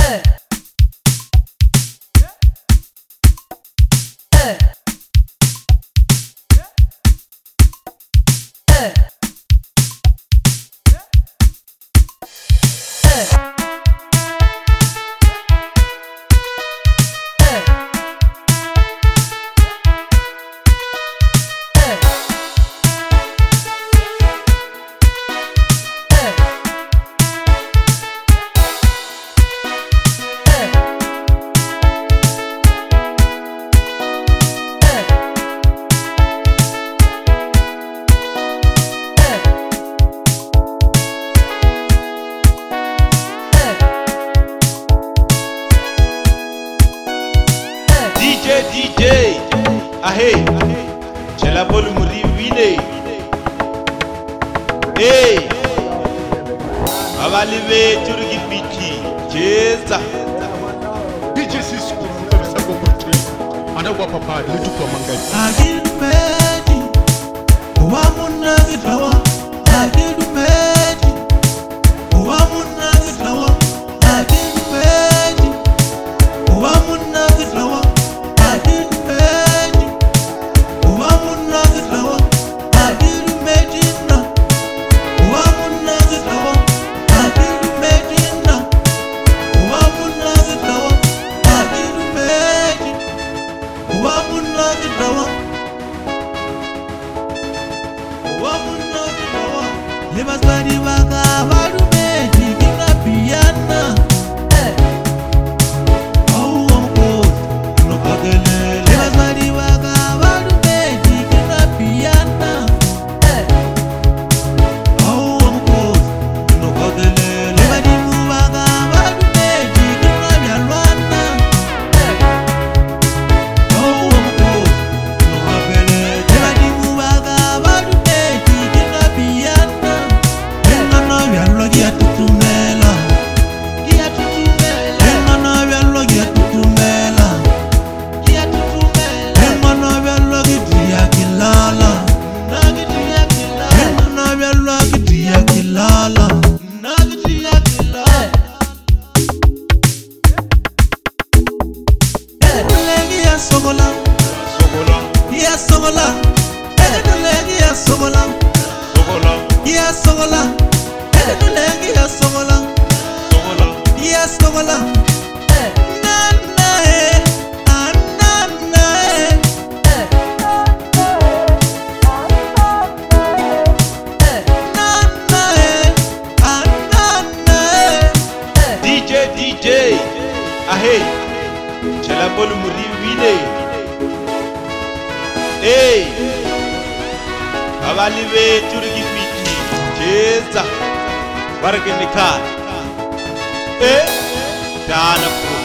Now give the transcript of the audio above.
DJ, ahey, chela bolu muriwine. Hey, abali bethu rikipiki, jeza. DJ Cisco, mtasa kwa portrait. Anawa papa, letu kwa mangani. Agilmedi, uwamuna gitawa. Agilmedi, uwamuna gitawa. Agilmedi, uwamuna gitawa. Lebaswadi waka barume tikina piana. Oh uncle, no pagele. Lebaswadi waka barume tikina piana. Oh uncle, no pagele. Lebadi waka barume tikina yalwana. Oh uncle, no pagele. Lebadi waka barume tikina piana. Gia tutumela, gia tutumela. Emana bialo gia tutumela, gia tutumela. Emana bialo gia kilala, nagi gia kilala. Emana bialo gia kilala, nagi gia kilala. Ekulegi sogola, Sogola, gia sogola. Ekulegi sogola, sogola, gia sogola. Yes, Sogola. sogola. Yes, Sogola. Nana, Nana. DJ, ahey, chela bolu muriwine. Hey, abali bethu rikipiki, jeza. Bargain Nikai. Dana